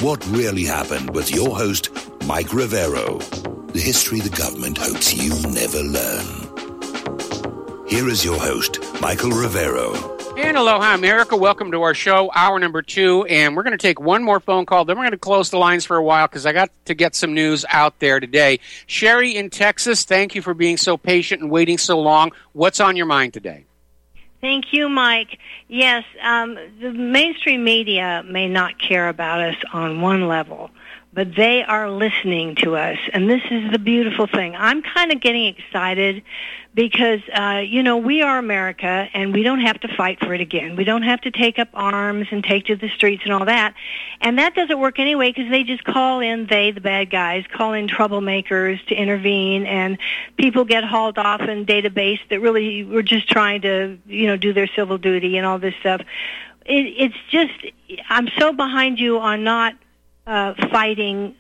What Really Happened with your host, Mike Rivero. The history the government hopes you never learn. Here is your host, Michael Rivero. And aloha, America. Welcome to our show, hour number 2. And we're going to take one more phone call. Then we're going to close the lines for a while because I got to get some news out there today. Sherry in Texas, thank you for being so patient and waiting so long. What's on your mind today? Thank you, Mike. Yes, the mainstream media may not care about us on one level, but they are listening to us, and this is the beautiful thing. I'm kind of getting excited because, we are America, and we don't have to fight for it again. We don't have to take up arms and take to the streets and all that, and that doesn't work anyway because they just call in, the bad guys, call in troublemakers to intervene, and people get hauled off in database that really were just trying to, do their civil duty and all this stuff. It's just, I'm so behind you on not fighting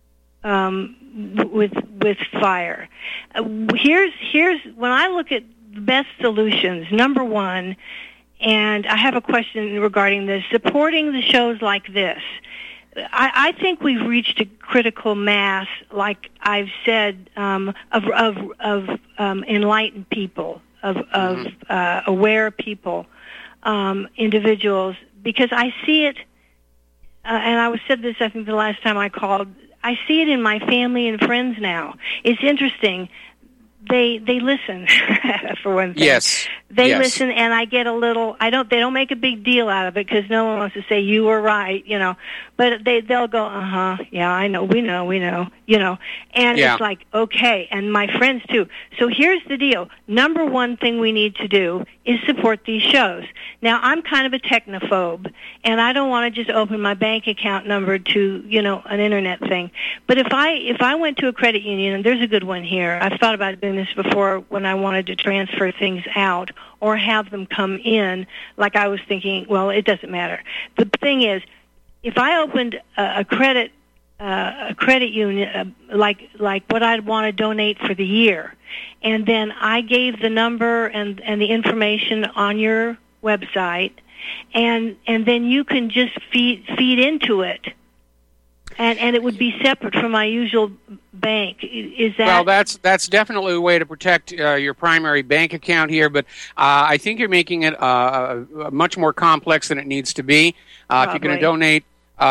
with fire. Here's when I look at the best solutions. Number one, and I have a question regarding this: supporting the shows like this. I think we've reached a critical mass, like I've said, of enlightened people, of aware people, individuals, because I see it. And I said this, I think, the last time I called. I see it in my family and friends now. It's interesting. They listen, for one thing. Yes. They listen, and I get a little. They don't make a big deal out of it because no one wants to say you were right, But they'll go, yeah, I know, we know, And it's like, okay, and my friends too. So here's the deal. Number one thing we need to do is support these shows. Now, I'm kind of a technophobe, and I don't want to just open my bank account number to, an internet thing. But if I went to a credit union, and there's a good one here, I've thought about doing this before when I wanted to transfer things out or have them come in, like I was thinking, well, it doesn't matter. The thing is, if I opened a credit union, like what I'd want to donate for the year, and then I gave the number and the information on your website, and then you can just feed into it, and it would be separate from my usual bank. Is that? Well, that's definitely a way to protect your primary bank account here, but I think you're making it much more complex than it needs to be. If you're going to donate.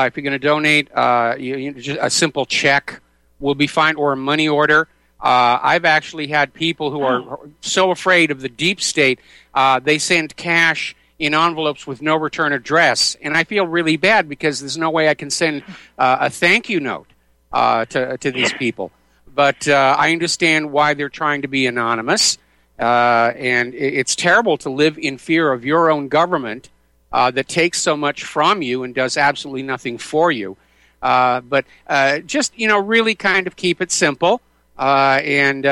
Just a simple check will be fine, or a money order. I've actually had people who are so afraid of the deep state, they send cash in envelopes with no return address. And I feel really bad because there's no way I can send a thank you note to these people. But I understand why they're trying to be anonymous. And it's terrible to live in fear of your own government that takes so much from you and does absolutely nothing for you. But just, really kind of keep it simple. When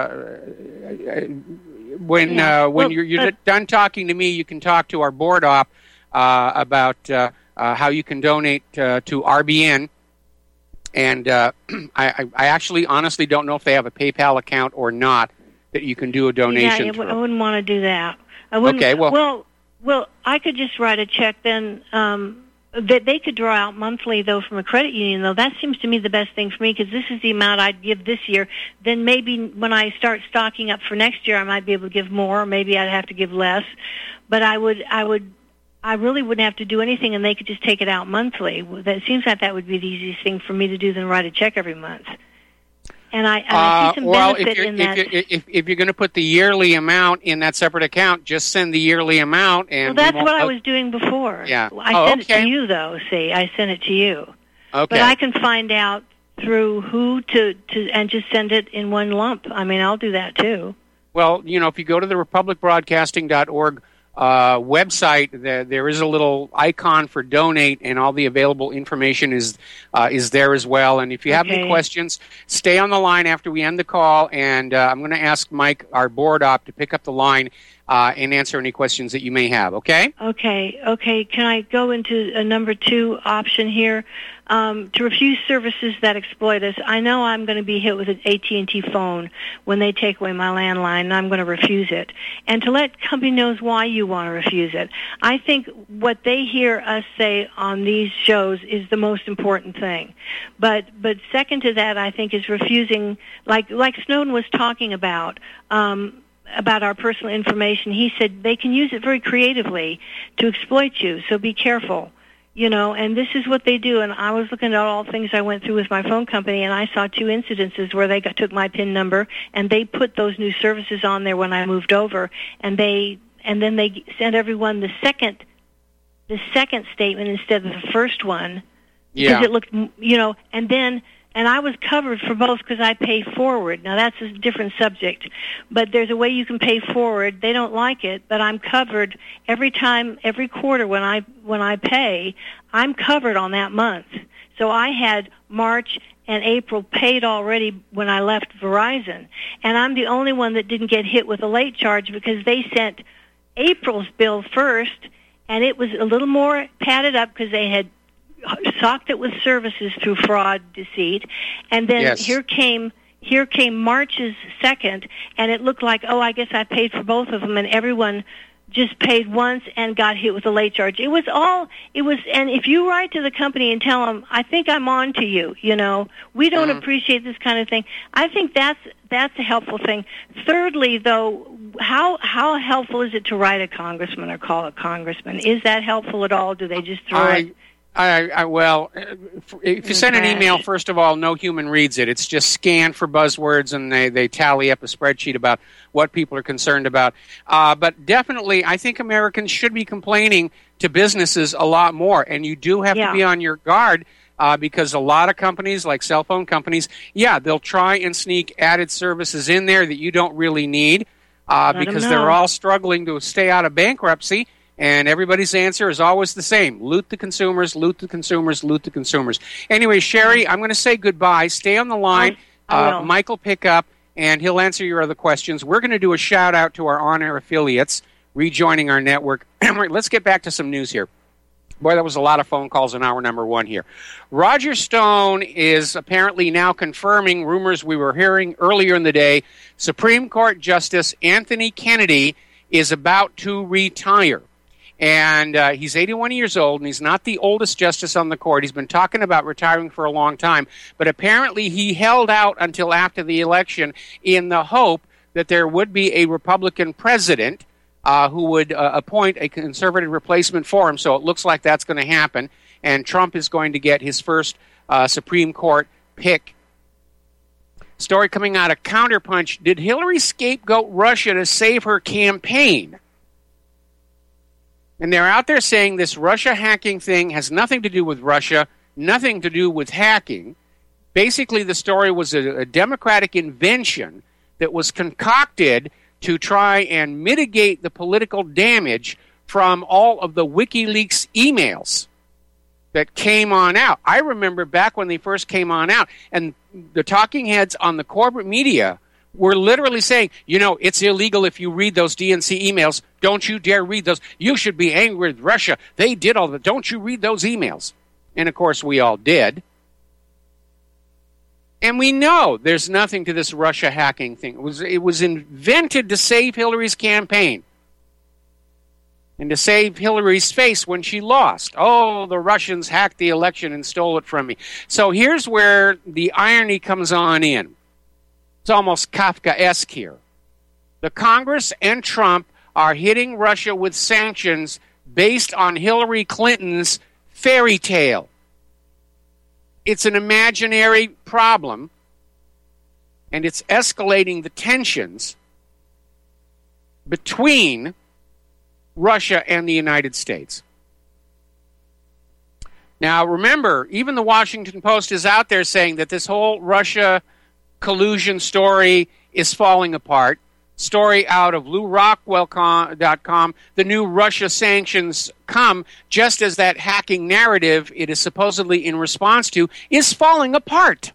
you're done talking to me, you can talk to our board op about how you can donate to RBN. And I actually honestly don't know if they have a PayPal account or not that you can do a donation through. I wouldn't want to do that. I wouldn't, okay, Well, I could just write a check then. That they could draw out monthly, though, from a credit union, though. That seems to me the best thing for me because this is the amount I'd give this year. Then maybe when I start stocking up for next year, I might be able to give more. Maybe I'd have to give less. But I really wouldn't have to do anything, and they could just take it out monthly. That seems like that would be the easiest thing for me to do than write a check every month. And I see some benefit in that. If you're going to put the yearly amount in that separate account, just send the yearly amount. And well, that's what I was doing before. Yeah. I sent it to you, though. See, I sent it to you. Okay. But I can find out through who to and just send it in one lump. I mean, I'll do that too. Well, if you go to the republicbroadcasting.org website, there is a little icon for donate, and all the available information is there as well. And if you have any questions, stay on the line after we end the call, and I'm going to ask Mike, our board op, to pick up the line and answer any questions that you may have, okay? Okay. Can I go into a number 2 option here? To refuse services that exploit us. I know I'm going to be hit with an AT&T phone when they take away my landline, and I'm going to refuse it. And to let company knows why you want to refuse it. I think what they hear us say on these shows is the most important thing. But second to that, I think, is refusing, like Snowden was talking about our personal information. He said they can use it very creatively to exploit you, so be careful. And this is what they do. And I was looking at all the things I went through with my phone company, and I saw 2 incidences where they took my PIN number, and they put those new services on there when I moved over, and then they sent everyone the second statement instead of the first one, because it looked, and I was covered for both because I pay forward. Now, that's a different subject. But there's a way you can pay forward. They don't like it, but I'm covered every quarter when I pay, I'm covered on that month. So I had March and April paid already when I left Verizon. And I'm the only one that didn't get hit with a late charge because they sent April's bill first, and it was a little more padded up because they had socked it with services through fraud, deceit, and then here came March's second, and it looked like, I guess I paid for both of them, and everyone just paid once and got hit with a late charge. And if you write to the company and tell them, I think I'm on to you, we don't appreciate this kind of thing. I think that's a helpful thing. Thirdly, though, how helpful is it to write a congressman or call a congressman? Is that helpful at all? Do they just throw it? Well, if you send an email, first of all, no human reads it. It's just scanned for buzzwords, and they tally up a spreadsheet about what people are concerned about. But definitely, I think Americans should be complaining to businesses a lot more, and you do have to be on your guard because a lot of companies, like cell phone companies, they'll try and sneak added services in there that you don't really need because they're all struggling to stay out of bankruptcy. And everybody's answer is always the same. Loot the consumers, loot the consumers, loot the consumers. Anyway, Sherry, I'm going to say goodbye. Stay on the line. Mike will pick up, and he'll answer your other questions. We're going to do a shout-out to our on-air affiliates rejoining our network. Let's get back to some news here. Boy, that was a lot of phone calls in hour number 1 here. Roger Stone is apparently now confirming rumors we were hearing earlier in the day. Supreme Court Justice Anthony Kennedy is about to retire. And he's 81 years old, and he's not the oldest justice on the court. He's been talking about retiring for a long time. But apparently he held out until after the election in the hope that there would be a Republican president who would appoint a conservative replacement for him. So it looks like that's going to happen. And Trump is going to get his first Supreme Court pick. Story coming out of Counterpunch. Did Hillary scapegoat Russia to save her campaign? And they're out there saying this Russia hacking thing has nothing to do with Russia, nothing to do with hacking. Basically, the story was a Democratic invention that was concocted to try and mitigate the political damage from all of the WikiLeaks emails that came on out. I remember back when they first came on out, and the talking heads on the corporate media were literally saying, it's illegal if you read those DNC emails. Don't you dare read those. You should be angry with Russia. They did all that. Don't you read those emails. And, of course, we all did. And we know there's nothing to this Russia hacking thing. It was invented to save Hillary's campaign and to save Hillary's face when she lost. Oh, the Russians hacked the election and stole it from me. So here's where the irony comes on in. It's almost Kafkaesque here. The Congress and Trump are hitting Russia with sanctions based on Hillary Clinton's fairy tale. It's an imaginary problem, and it's escalating the tensions between Russia and the United States. Now, remember, even the Washington Post is out there saying that this whole Russia collusion story is falling apart. Story out of LouRockwell.com. The new Russia sanctions come just as that hacking narrative it is supposedly in response to is falling apart.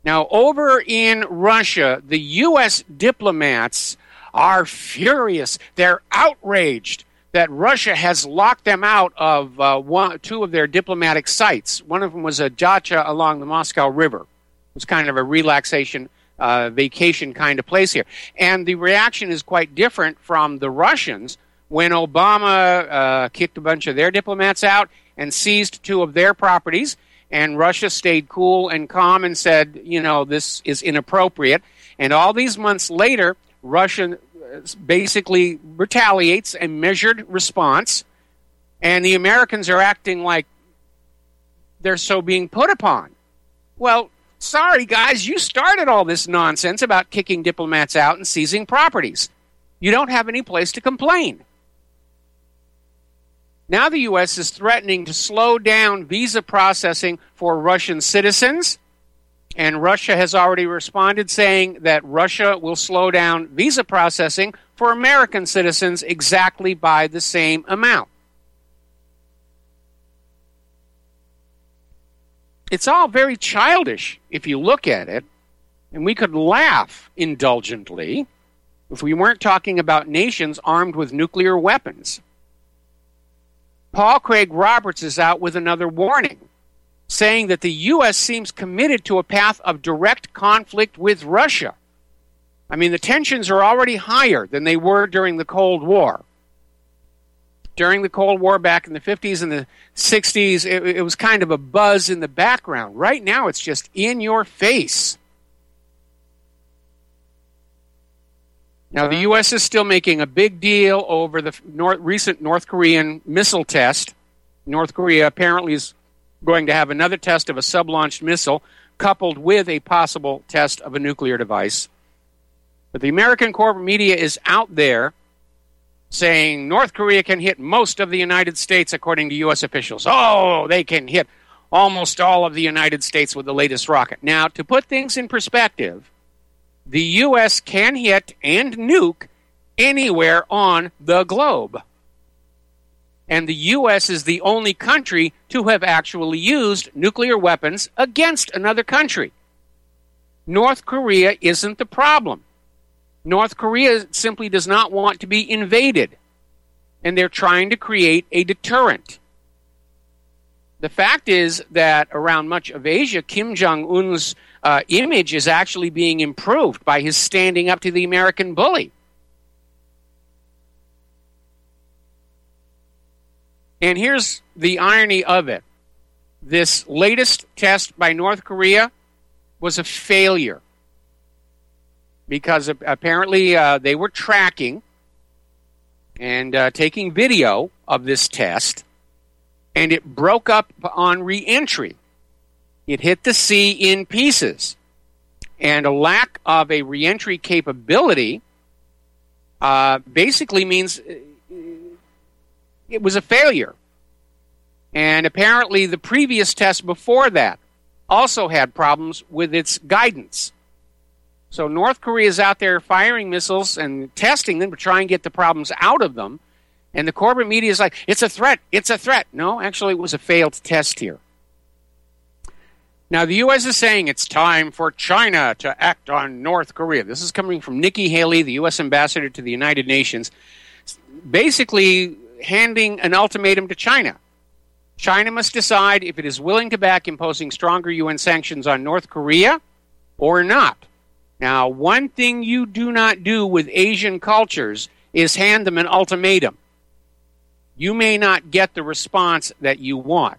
Now, over in Russia, the U.S. diplomats are furious. They're outraged that Russia has locked them out of two of their diplomatic sites. One of them was a dacha along the Moscow River. It was kind of a relaxation, vacation kind of place here. And the reaction is quite different from the Russians when Obama kicked a bunch of their diplomats out and seized two of their properties. And Russia stayed cool and calm and said, this is inappropriate. And all these months later, Russia basically retaliates a measured response, and the Americans are acting like they're so being put upon. Well, sorry, guys, you started all this nonsense about kicking diplomats out and seizing properties. You don't have any place to complain. Now the U.S. is threatening to slow down visa processing for Russian citizens, and Russia has already responded saying that Russia will slow down visa processing for American citizens exactly by the same amount. It's all very childish if you look at it, and we could laugh indulgently if we weren't talking about nations armed with nuclear weapons. Paul Craig Roberts is out with another warning, saying that the U.S. seems committed to a path of direct conflict with Russia. I mean, the tensions are already higher than they were during the Cold War. During the Cold War back in the 50s and the 60s, it was kind of a buzz in the background. Right now, it's just in your face. Now, the U.S. is still making a big deal over the recent North Korean missile test. North Korea apparently is going to have another test of a sub-launched missile coupled with a possible test of a nuclear device. But the American corporate media is out there saying North Korea can hit most of the United States, according to U.S. officials. Oh, they can hit almost all of the United States with the latest rocket. Now, to put things in perspective, the U.S. can hit and nuke anywhere on the globe. And the U.S. is the only country to have actually used nuclear weapons against another country. North Korea isn't the problem. North Korea simply does not want to be invaded, and they're trying to create a deterrent. The fact is that around much of Asia, Kim Jong-un's image is actually being improved by his standing up to the American bully. And here's the irony of it. This latest test by North Korea was a failure because apparently they were tracking and taking video of this test, and it broke up on re-entry. It hit the sea in pieces. And a lack of a re-entry capability basically means it was a failure. And apparently the previous test before that also had problems with its guidance. So North Korea is out there firing missiles and testing them to try and get the problems out of them. And the corporate media is like, it's a threat, it's a threat. No, actually it was a failed test here. Now, the U.S. is saying it's time for China to act on North Korea. This is coming from Nikki Haley, the U.S. ambassador to the United Nations, basically handing an ultimatum to China. China must decide if it is willing to back imposing stronger UN sanctions on North Korea or not. Now, one thing you do not do with Asian cultures is hand them an ultimatum. You may not get the response that you want.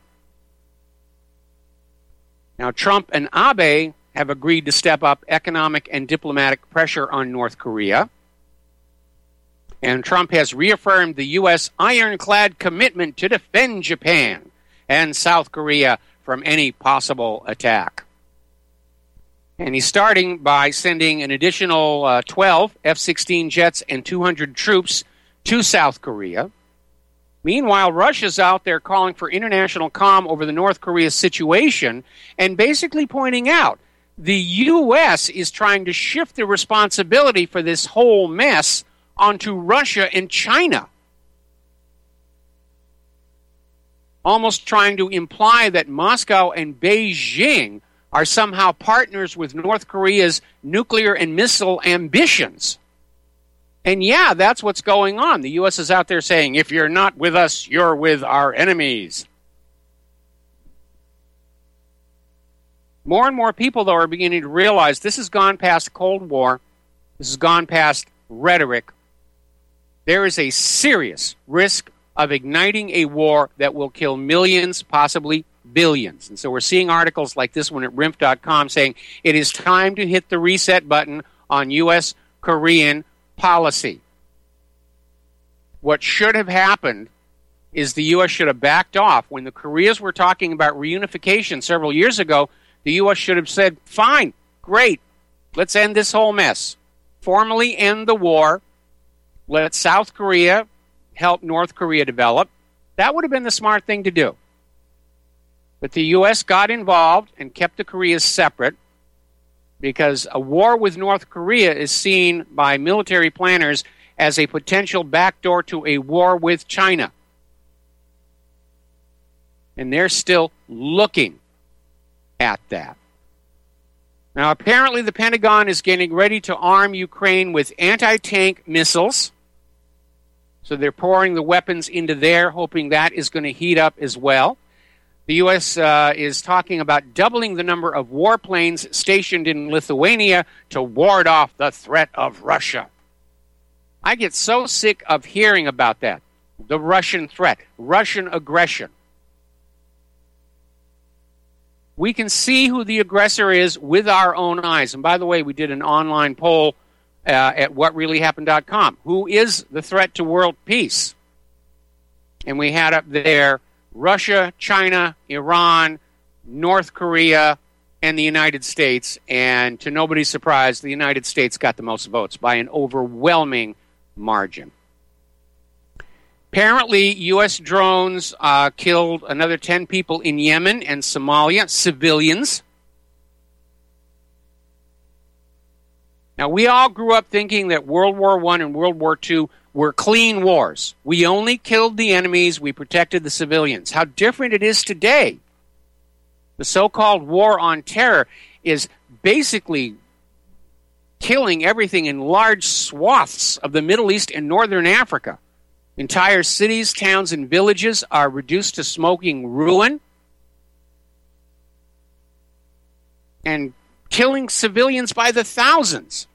Now, Trump and Abe have agreed to step up economic and diplomatic pressure on North Korea. And Trump has reaffirmed the U.S. ironclad commitment to defend Japan and South Korea from any possible attack. And he's starting by sending an additional 12 F-16 jets and 200 troops to South Korea. Meanwhile, Russia's out there calling for international calm over the North Korea situation and basically pointing out the U.S. is trying to shift the responsibility for this whole mess onto Russia and China. Almost trying to imply that Moscow and Beijing are somehow partners with North Korea's nuclear and missile ambitions. And yeah, that's what's going on. The U.S. is out there saying, if you're not with us, you're with our enemies. More and more people, though, are beginning to realize this has gone past Cold War. This has gone past rhetoric. There is a serious risk of igniting a war that will kill millions, possibly billions. And so we're seeing articles like this one at RIMF.com saying it is time to hit the reset button on U.S.-Korean policy. What should have happened is the U.S. should have backed off. When the Koreas were talking about reunification several years ago, the U.S. should have said, fine, great, let's end this whole mess. Formally end the war. Let South Korea help North Korea develop. That would have been the smart thing to do. But the U.S. got involved and kept the Koreas separate because a war with North Korea is seen by military planners as a potential backdoor to a war with China. And they're still looking at that. Now, apparently the Pentagon is getting ready to arm Ukraine with anti-tank missiles. So they're pouring the weapons into there, hoping that is going to heat up as well. The U.S. is talking about doubling the number of warplanes stationed in Lithuania to ward off the threat of Russia. I get so sick of hearing about that. The Russian threat, Russian aggression. We can see who the aggressor is with our own eyes. And by the way, we did an online poll at whatreallyhappened.com. Who is the threat to world peace? And we had up there Russia, China, Iran, North Korea, and the United States. And to nobody's surprise, the United States got the most votes by an overwhelming margin. Apparently, U.S. drones killed another 10 people in Yemen and Somalia, civilians. Now, we all grew up thinking that World War I and World War II were clean wars. We only killed the enemies, we protected the civilians. How different it is today. The so-called war on terror is basically killing everything in large swaths of the Middle East and Northern Africa. Entire cities, towns, and villages are reduced to smoking ruin and killing civilians by the thousands.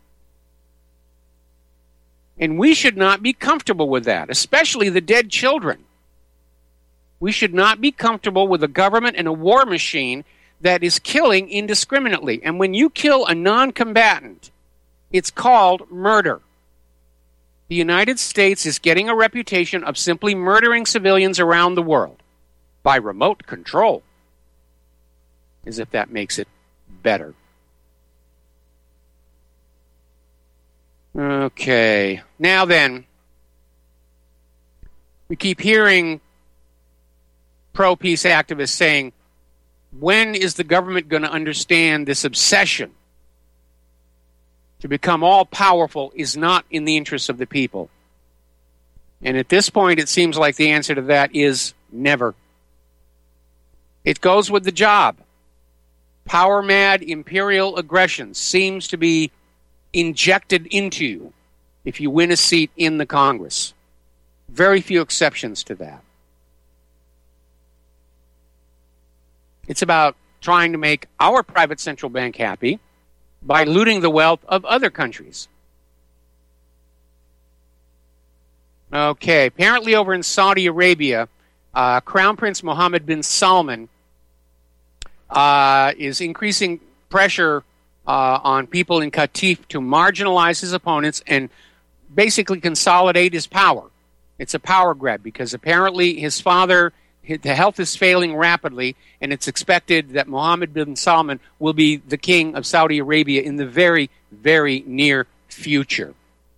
And we should not be comfortable with that, especially the dead children. We should not be comfortable with a government and a war machine that is killing indiscriminately. And when you kill a non-combatant, it's called murder. The United States is getting a reputation of simply murdering civilians around the world by remote control, as if that makes it better. Okay, now then, we keep hearing pro-peace activists saying, when is the government going to understand this obsession to become all-powerful is not in the interests of the people? And at this point, it seems like the answer to that is never. It goes with the job. Power-mad imperial aggression seems to be injected into you if you win a seat in the Congress. Very few exceptions to that. It's about trying to make our private central bank happy by looting the wealth of other countries. Okay, apparently over in Saudi Arabia, Crown Prince Mohammed bin Salman is increasing pressure on people in Qatif to marginalize his opponents and basically consolidate his power. It's a power grab because apparently his father, the health is failing rapidly, and it's expected that Mohammed bin Salman will be the king of Saudi Arabia in the very, very near future.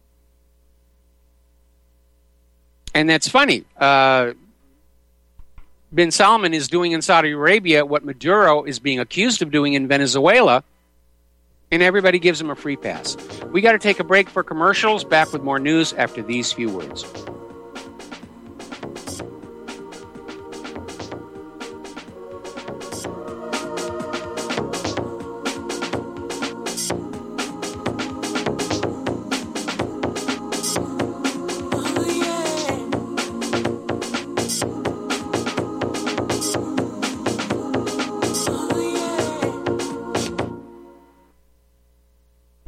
And that's funny. Bin Salman is doing in Saudi Arabia what Maduro is being accused of doing in Venezuela, and everybody gives him a free pass. We got to take a break for commercials. Back with more news after these few words.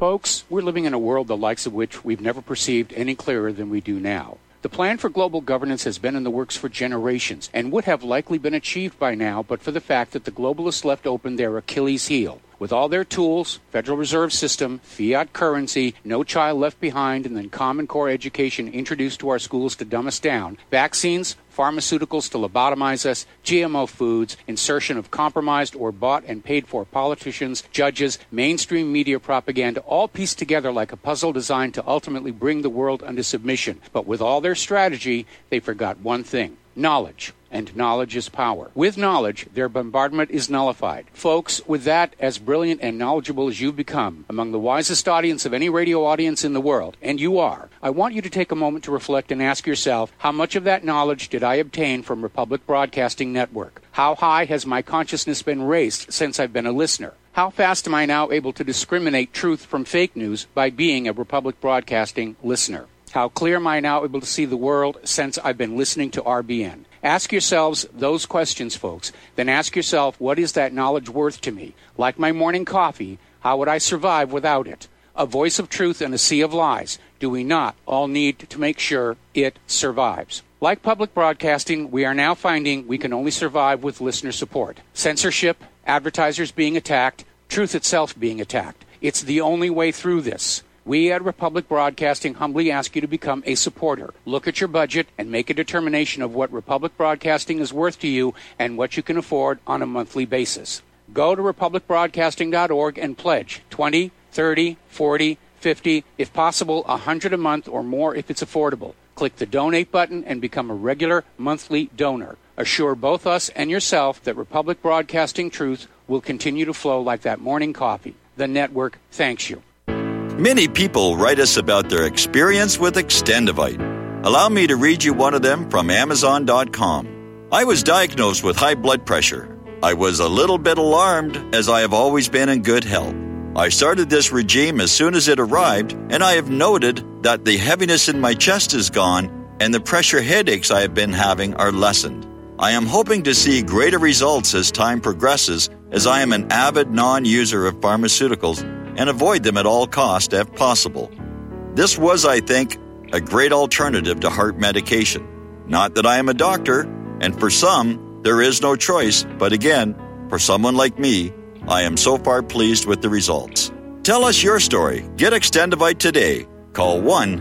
Folks, we're living in a world the likes of which we've never perceived any clearer than we do now. The plan for global governance has been in the works for generations and would have likely been achieved by now but for the fact that the globalists left open their Achilles heel. With all their tools, Federal Reserve System, fiat currency, no child left behind, and then Common Core education introduced to our schools to dumb us down, vaccines, pharmaceuticals to lobotomize us, GMO foods, insertion of compromised or bought and paid for politicians, judges, mainstream media propaganda, all pieced together like a puzzle designed to ultimately bring the world under submission. But with all their strategy, they forgot one thing: knowledge. And knowledge is power. With knowledge, their bombardment is nullified. Folks, with that, as brilliant and knowledgeable as you've become, among the wisest audience of any radio audience in the world, and you are, I want you to take a moment to reflect and ask yourself, how much of that knowledge did I obtain from Republic Broadcasting Network? How high has my consciousness been raised since I've been a listener? How fast am I now able to discriminate truth from fake news by being a Republic Broadcasting listener? How clear am I now able to see the world since I've been listening to RBN? Ask yourselves those questions, folks. Then ask yourself, what is that knowledge worth to me? Like my morning coffee, how would I survive without it? A voice of truth in a sea of lies. Do we not all need to make sure it survives? Like public broadcasting, we are now finding we can only survive with listener support. Censorship, advertisers being attacked, truth itself being attacked. It's the only way through this. We at Republic Broadcasting humbly ask you to become a supporter. Look at your budget and make a determination of what Republic Broadcasting is worth to you and what you can afford on a monthly basis. Go to republicbroadcasting.org and pledge $20, $30, $40, $50, if possible, $100 a month or more if it's affordable. Click the donate button and become a regular monthly donor. Assure both us and yourself that Republic Broadcasting truth will continue to flow like that morning coffee. The network thanks you. Many people write us about their experience with Extendivite. Allow me to read you one of them from Amazon.com. I was diagnosed with high blood pressure. I was a little bit alarmed as I have always been in good health. I started this regime as soon as it arrived, and I have noted that the heaviness in my chest is gone and the pressure headaches I have been having are lessened. I am hoping to see greater results as time progresses, as I am an avid non-user of pharmaceuticals and avoid them at all costs if possible. This was, I think, a great alternative to heart medication. Not that I am a doctor, and for some, there is no choice, but again, for someone like me, I am so far pleased with the results. Tell us your story. Get Extendivite today. Call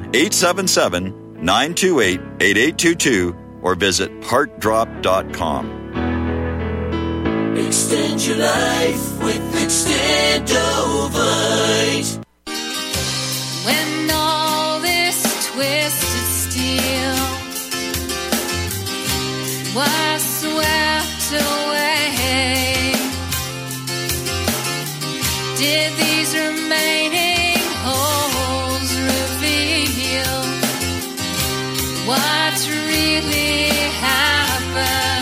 1-877-928-8822 or visit heartdrop.com. Extend your life with Extendivite. When all this twisted steel was swept away, did these remaining holes reveal what really happened?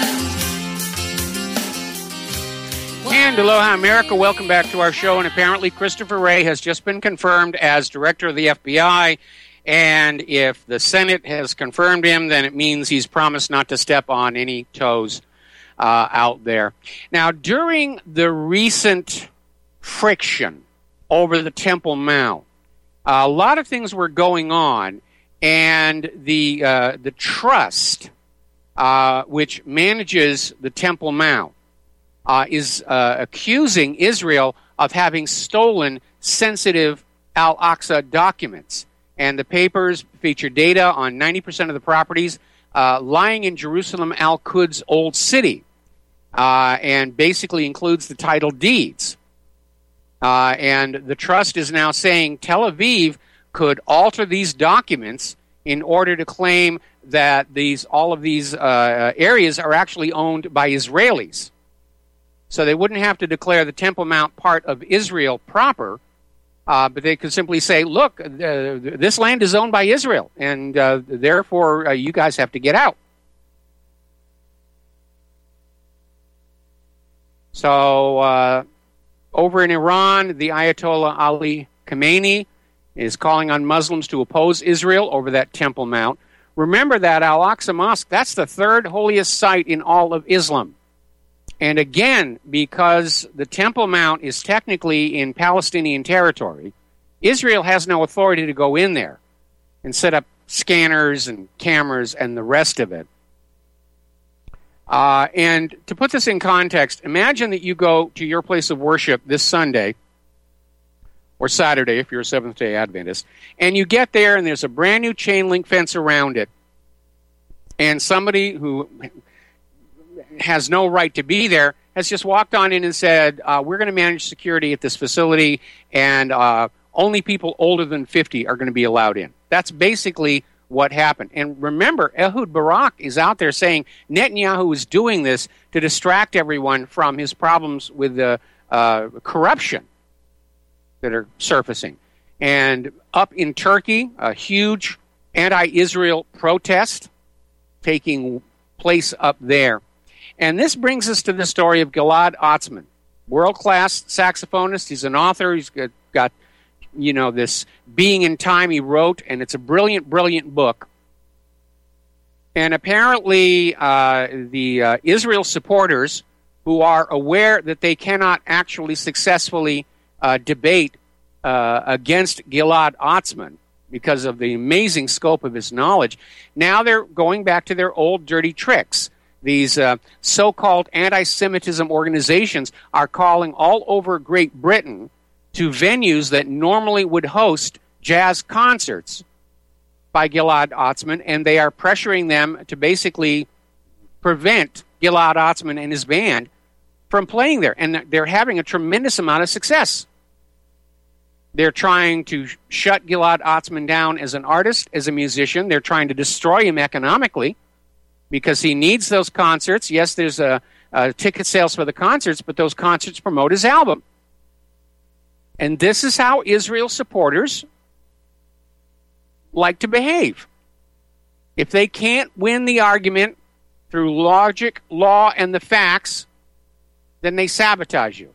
And aloha, America. Welcome back to our show. And apparently Christopher Wray has just been confirmed as director of the FBI. And if the Senate has confirmed him, then it means he's promised not to step on any toes out there. Now, during the recent friction over the Temple Mount, a lot of things were going on. And the trust which manages the Temple Mount is accusing Israel of having stolen sensitive Al-Aqsa documents. And the papers feature data on 90% of the properties lying in Jerusalem Al-Quds Old City, and basically includes the title deeds. And the trust is now saying Tel Aviv could alter these documents in order to claim that all of these areas are actually owned by Israelis. So they wouldn't have to declare the Temple Mount part of Israel proper, but they could simply say, look, this land is owned by Israel, and therefore you guys have to get out. So over in Iran, the Ayatollah Ali Khamenei is calling on Muslims to oppose Israel over that Temple Mount. Remember that Al-Aqsa Mosque, that's the third holiest site in all of Islam. And again, because the Temple Mount is technically in Palestinian territory, Israel has no authority to go in there and set up scanners and cameras and the rest of it. And to put this in context, imagine that you go to your place of worship this Sunday or Saturday if you're a Seventh-day Adventist, and you get there and there's a brand new chain link fence around it, and somebody who has no right to be there has just walked on in and said, we're going to manage security at this facility, and only people older than 50 are going to be allowed in. That's basically what happened. And remember, Ehud Barak is out there saying Netanyahu is doing this to distract everyone from his problems with the corruption that are surfacing. And up in Turkey, a huge anti-Israel protest taking place up there. And this brings us to the story of Gilad Atzmon, world-class saxophonist. He's an author. He's got this Being in Time he wrote, and it's a brilliant, brilliant book. And apparently the Israel supporters, who are aware that they cannot actually successfully debate against Gilad Atzmon because of the amazing scope of his knowledge, now they're going back to their old dirty tricks. These so-called anti-Semitism organizations are calling all over Great Britain to venues that normally would host jazz concerts by Gilad Atzmon, and they are pressuring them to basically prevent Gilad Atzmon and his band from playing there. And they're having a tremendous amount of success. They're trying to shut Gilad Atzmon down as an artist, as a musician. They're trying to destroy him economically because he needs those concerts. Yes, there's ticket sales for the concerts, but those concerts promote his album. And this is how Israel supporters like to behave. If they can't win the argument through logic, law, and the facts, then they sabotage you.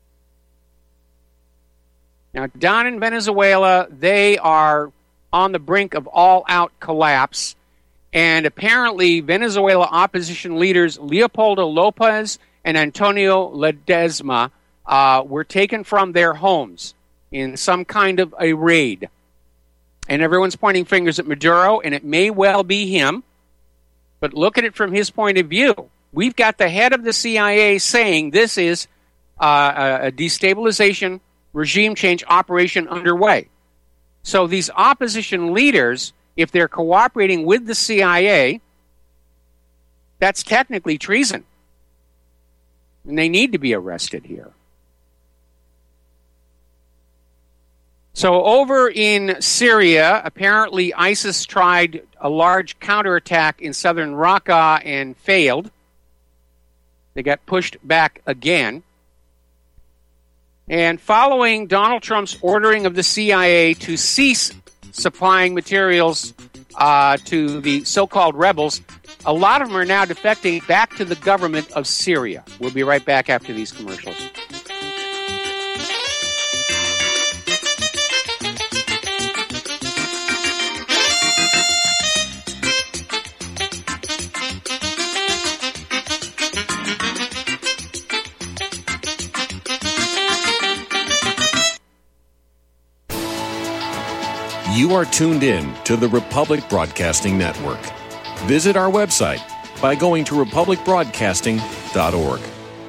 Now, down in Venezuela, they are on the brink of all-out collapse. And apparently, Venezuela opposition leaders Leopoldo Lopez and Antonio Ledesma were taken from their homes in some kind of a raid. And everyone's pointing fingers at Maduro, and it may well be him. But look at it from his point of view. We've got the head of the CIA saying this is a destabilization, regime change operation underway. So these opposition leaders, if they're cooperating with the CIA, that's technically treason. And they need to be arrested here. So over in Syria, apparently ISIS tried a large counterattack in southern Raqqa and failed. They got pushed back again. And following Donald Trump's ordering of the CIA to cease supplying materials to the so-called rebels, a lot of them are now defecting back to the government of Syria. We'll be right back after these commercials. You are tuned in to the Republic Broadcasting Network. Visit our website by going to republicbroadcasting.org.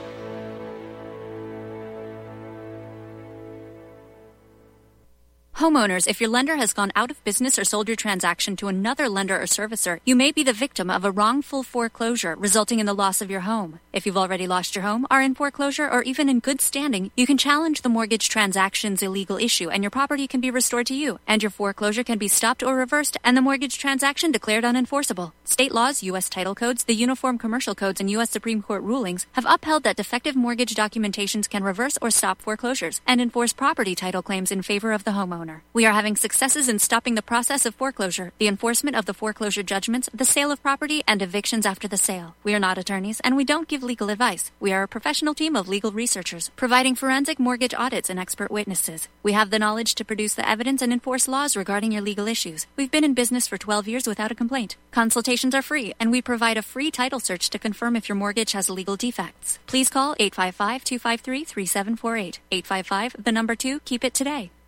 Homeowners, if your lender has gone out of business or sold your transaction to another lender or servicer, you may be the victim of a wrongful foreclosure resulting in the loss of your home. If you've already lost your home, are in foreclosure, or even in good standing, you can challenge the mortgage transaction's illegal issue and your property can be restored to you, and your foreclosure can be stopped or reversed and the mortgage transaction declared unenforceable. State laws, U.S. title codes, the Uniform Commercial Codes, and U.S. Supreme Court rulings have upheld that defective mortgage documentations can reverse or stop foreclosures and enforce property title claims in favor of the homeowner. We are having successes in stopping the process of foreclosure, the enforcement of the foreclosure judgments, the sale of property, and evictions after the sale. We are not attorneys, and we don't give legal advice. We are a professional team of legal researchers, providing forensic mortgage audits and expert witnesses. We have the knowledge to produce the evidence and enforce laws regarding your legal issues. We've been in business for 12 years without a complaint. Consultations are free, and we provide a free title search to confirm if your mortgage has legal defects. Please call 855-253-3748. 855, the number 2, keep it today.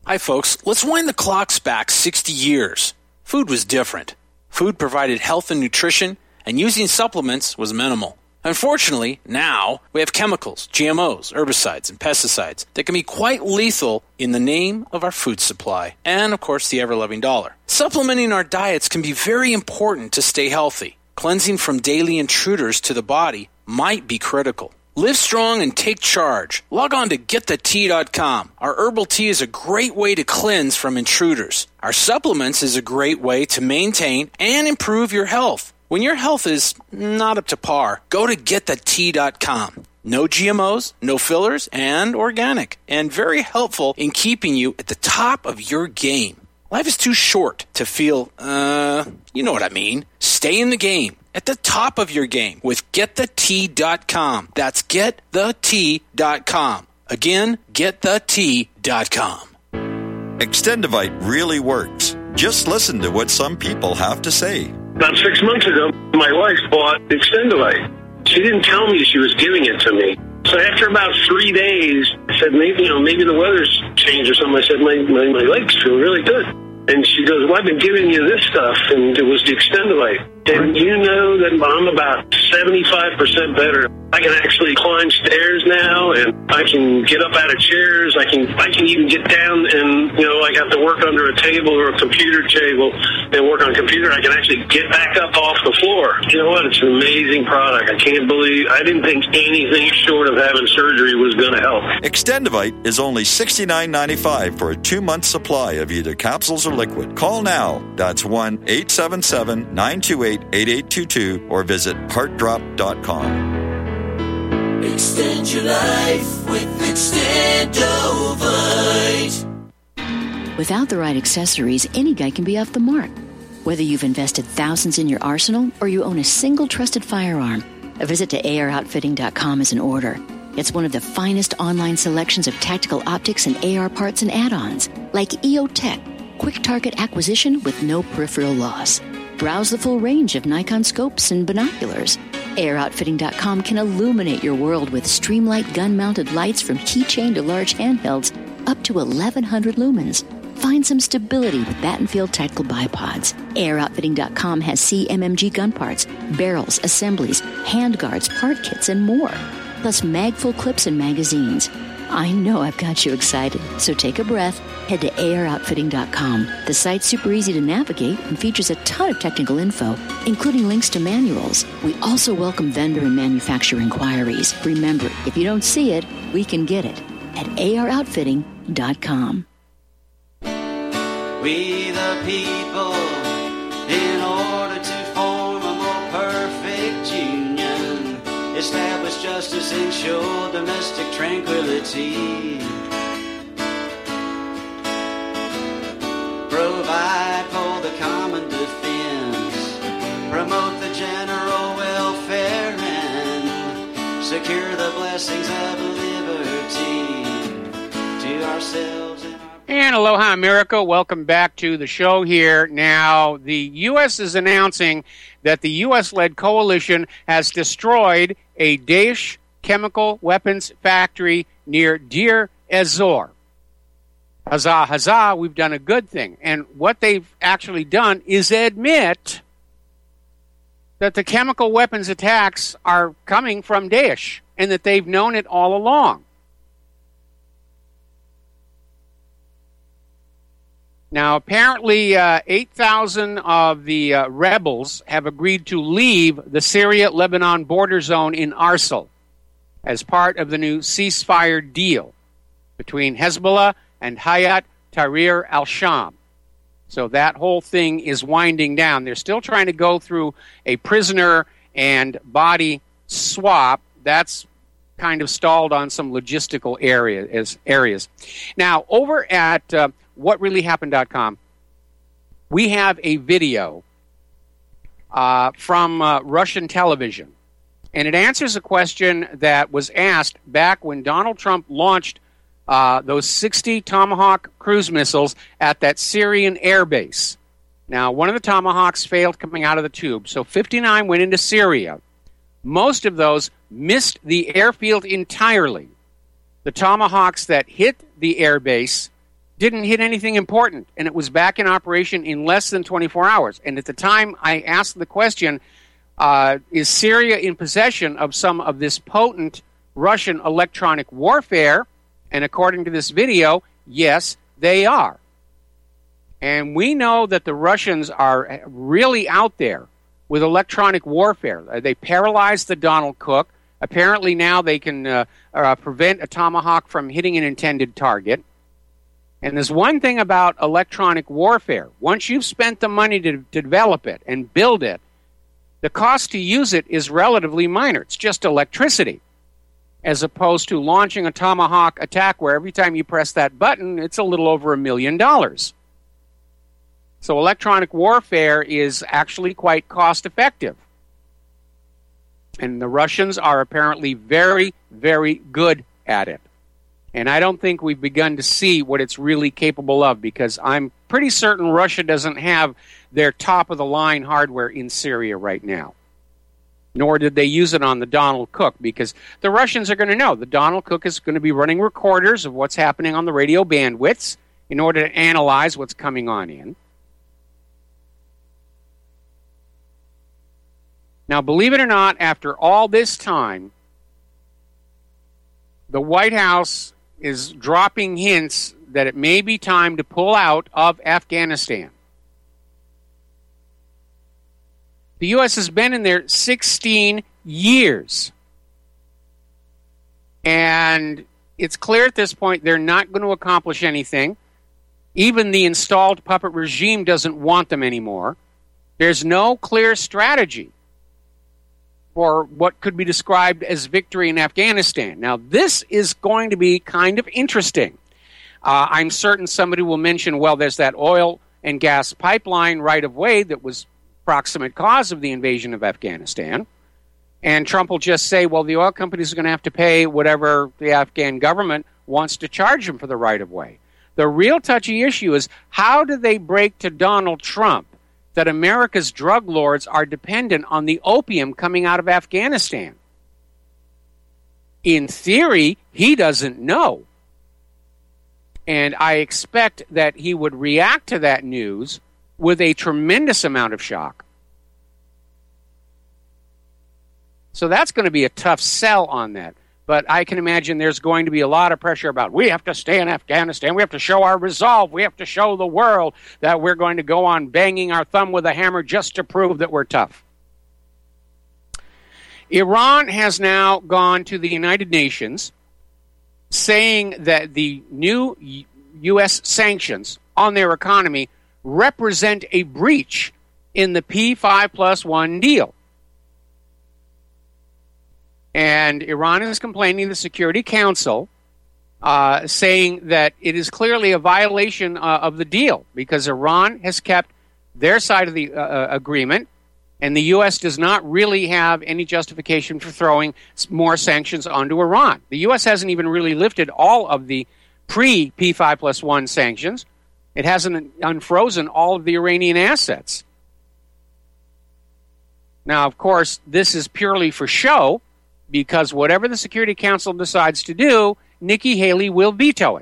Hi, folks. Let's wind the clocks back 60 years. Food was different. Food provided health and nutrition, and using supplements was minimal. Unfortunately, now we have chemicals, GMOs, herbicides, and pesticides that can be quite lethal in the name of our food supply and, of course, the ever-loving dollar. Supplementing our diets can be very important to stay healthy. Cleansing from daily intruders to the body might be critical. Live strong and take charge. Log on to GetTheT.com. Our herbal tea is a great way to cleanse from intruders. Our supplements is a great way to maintain and improve your health. When your health is not up to par, go to GetTheT.com. No GMOs, no fillers, and organic. And very helpful in keeping you at the top of your game. Life is too short to feel, you know what I mean. Stay in the game. At the top of your game with GetTheT.com. That's GetTheT.com. Again, GetTheT.com. Extendivite really works. Just listen to what some people have to say. About 6 months ago, my wife bought Extendivite. She didn't tell me she was giving it to me. So after about 3 days, I said, maybe the weather's changed or something. I said, my legs feel really good. And she goes, well, I've been giving you this stuff, and it was the Extendivite. And you know that I'm about 75% better. I can actually climb stairs now, and I can get up out of chairs. I can even get down and, I have to work under a table or a computer table and work on a computer. I can actually get back up off the floor. You know what? It's an amazing product. I didn't think anything short of having surgery was going to help. Extendivite is only $69.95 for a 2-month supply of either capsules or liquid. Call now. That's 1-877-928-8822 or visit heartdrop.com. Extend your life with Extendovite. Without the right accessories, any guy can be off the mark. Whether you've invested thousands in your arsenal or you own a single trusted firearm, a visit to AROutfitting.com is in order. It's one of the finest online selections of tactical optics and AR parts and add-ons, like EOTech, quick target acquisition with no peripheral loss. Browse the full range of Nikon scopes and binoculars. AROutfitting.com can illuminate your world with Streamlight gun-mounted lights from keychain to large handhelds up to 1,100 lumens. Find some stability with Battenfield tactical bipods. AROutfitting.com has CMMG gun parts, barrels, assemblies, handguards, part kits, and more. Plus mag-full clips and magazines. I know I've got you excited, so take a breath. Head to AROutfitting.com. The site's super easy to navigate and features a ton of technical info, including links to manuals. We also welcome vendor and manufacturer inquiries. Remember, if you don't see it, we can get it at AROutfitting.com. We the people, in order to form a more perfect union, establish justice, ensure domestic tranquility, provide for the common defense, promote the general welfare, and secure the blessings of liberty to ourselves and And aloha, America. Welcome back to the show here. Now, the U.S. is announcing that the U.S.-led coalition has destroyed a Daesh chemical weapons factory near Deir ez-Zor. Huzzah, huzzah, we've done a good thing. And what they've actually done is admit that the chemical weapons attacks are coming from Daesh and that they've known it all along. Now, apparently, 8,000 of the rebels have agreed to leave the Syria-Lebanon border zone in Arsal as part of the new ceasefire deal between Hezbollah and Hayat Tahrir al-Sham. So that whole thing is winding down. They're still trying to go through a prisoner and body swap. That's kind of stalled on some logistical areas. Now, over at whatreallyhappened.com, we have a video from Russian television, and it answers a question that was asked back when Donald Trump launched those 60 Tomahawk cruise missiles at that Syrian air base. Now, one of the Tomahawks failed coming out of the tube, so 59 went into Syria. Most of those missed the airfield entirely. The Tomahawks that hit the air base didn't hit anything important, and it was back in operation in less than 24 hours. And at the time I asked the question, is Syria in possession of some of this potent Russian electronic warfare? And according to this video, yes, they are. And we know that the Russians are really out there with electronic warfare. They paralyzed the Donald Cook. Apparently now they can prevent a Tomahawk from hitting an intended target. And there's one thing about electronic warfare. Once you've spent the money to develop it and build it, the cost to use it is relatively minor. It's just electricity, as opposed to launching a Tomahawk attack where every time you press that button, it's a little over $1 million. So electronic warfare is actually quite cost effective. And the Russians are apparently very, very good at it. And I don't think we've begun to see what it's really capable of, because I'm pretty certain Russia doesn't have their top-of-the-line hardware in Syria right now. Nor did they use it on the Donald Cook, because the Russians are going to know the Donald Cook is going to be running recorders of what's happening on the radio bandwidths in order to analyze what's coming on in. Now, believe it or not, after all this time, the White House is dropping hints that it may be time to pull out of Afghanistan. The U.S. has been in there 16 years. And it's clear at this point they're not going to accomplish anything. Even the installed puppet regime doesn't want them anymore. There's no clear strategy for what could be described as victory in Afghanistan. Now, this is going to be kind of interesting. I'm certain somebody will mention, well, there's that oil and gas pipeline right-of-way that was proximate cause of the invasion of Afghanistan. And Trump will just say, well, the oil companies are going to have to pay whatever the Afghan government wants to charge them for the right-of-way. The real touchy issue is, how do they break to Donald Trump that America's drug lords are dependent on the opium coming out of Afghanistan? In theory, he doesn't know. And I expect that he would react to that news with a tremendous amount of shock. So that's going to be a tough sell on that. But I can imagine there's going to be a lot of pressure about, we have to stay in Afghanistan, we have to show our resolve, we have to show the world that we're going to go on banging our thumb with a hammer just to prove that we're tough. Iran has now gone to the United Nations saying that the new U.S. sanctions on their economy represent a breach in the P5+1 deal. And Iran is complaining to the Security Council, saying that it is clearly a violation of the deal because Iran has kept their side of the agreement, and the U.S. does not really have any justification for throwing more sanctions onto Iran. The U.S. hasn't even really lifted all of the pre-P5+1 sanctions. It hasn't unfrozen all of the Iranian assets. Now, of course, this is purely for show, because whatever the Security Council decides to do, Nikki Haley will veto it.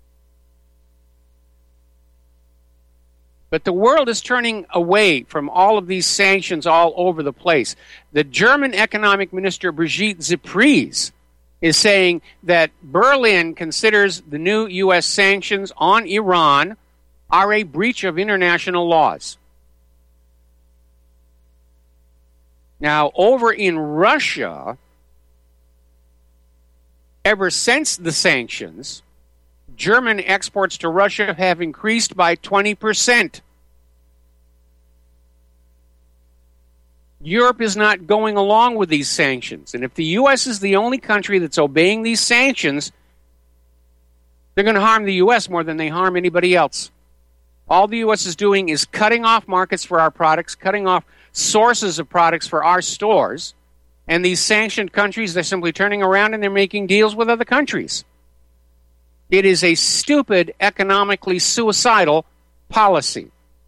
But the world is turning away from all of these sanctions all over the place. The German economic minister, Brigitte Zypries, is saying that Berlin considers the new U.S. sanctions on Iran are a breach of international laws. Now, over in Russia, ever since the sanctions, German exports to Russia have increased by 20%. Europe is not going along with these sanctions. And if the U.S. is the only country that's obeying these sanctions, they're going to harm the U.S. more than they harm anybody else. All the U.S. is doing is cutting off markets for our products, cutting off sources of products for our stores. And these sanctioned countries, they're simply turning around and they're making deals with other countries. It is a stupid, economically suicidal policy.